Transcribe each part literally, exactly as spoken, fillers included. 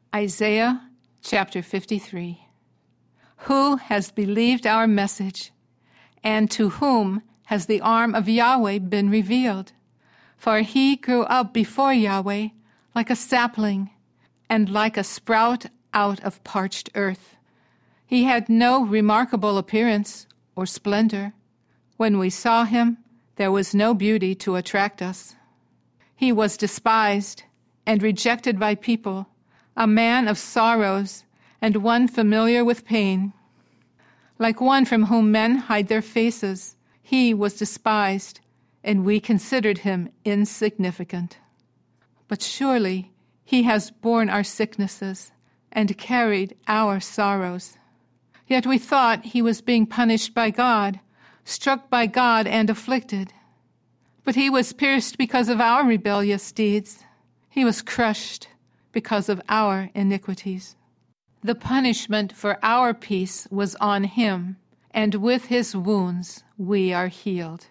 Isaiah chapter fifty-three. Who has believed our message, and to whom has the arm of Yahweh been revealed? For he grew up before Yahweh like a sapling, and like a sprout out of parched earth. He had no remarkable appearance or splendor. When we saw him, there was no beauty to attract us. He was despised and rejected by people, a man of sorrows and one familiar with pain. Like one from whom men hide their faces, he was despised, and we considered him insignificant. But surely he has borne our sicknesses and carried our sorrows. Yet we thought he was being punished by God, struck by God and afflicted. But he was pierced because of our rebellious deeds. He was crushed because of our iniquities. The punishment for our peace was on him, and with his wounds we are healed.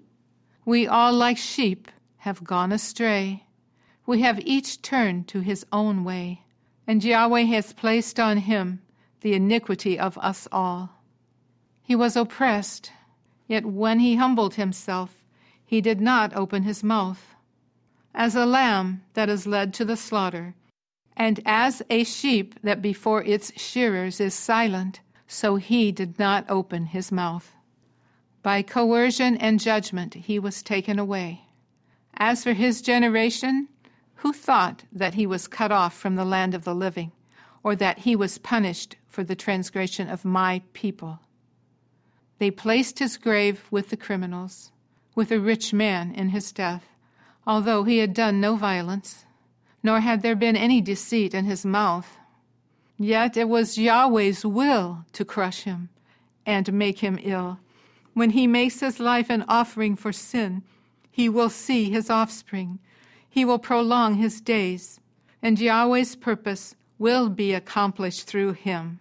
We all like sheep have gone astray. We have each turned to his own way, and Yahweh has placed on him the iniquity of us all. He was oppressed, yet when he humbled himself, he did not open his mouth. As a lamb that is led to the slaughter, and as a sheep that before its shearers is silent, so he did not open his mouth. By coercion and judgment he was taken away. As for his generation, who thought that he was cut off from the land of the living, or that he was punished for the transgression of my people? They placed his grave with the criminals, with a rich man in his death, although he had done no violence, nor had there been any deceit in his mouth. Yet it was Yahweh's will to crush him and make him ill. When he makes his life an offering for sin, he will see his offspring. He will prolong his days, and Yahweh's purpose will be accomplished through him.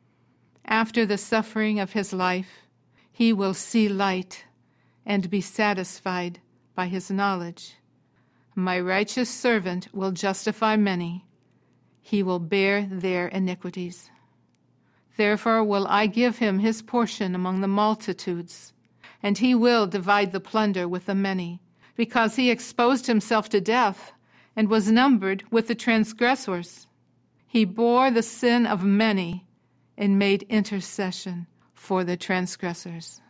After the suffering of his life, he will see light and be satisfied by his knowledge. My righteous servant will justify many. He will bear their iniquities. Therefore will I give him his portion among the multitudes, and he will divide the plunder with the many, because he exposed himself to death and was numbered with the transgressors. He bore the sin of many and made intercession for the transgressors.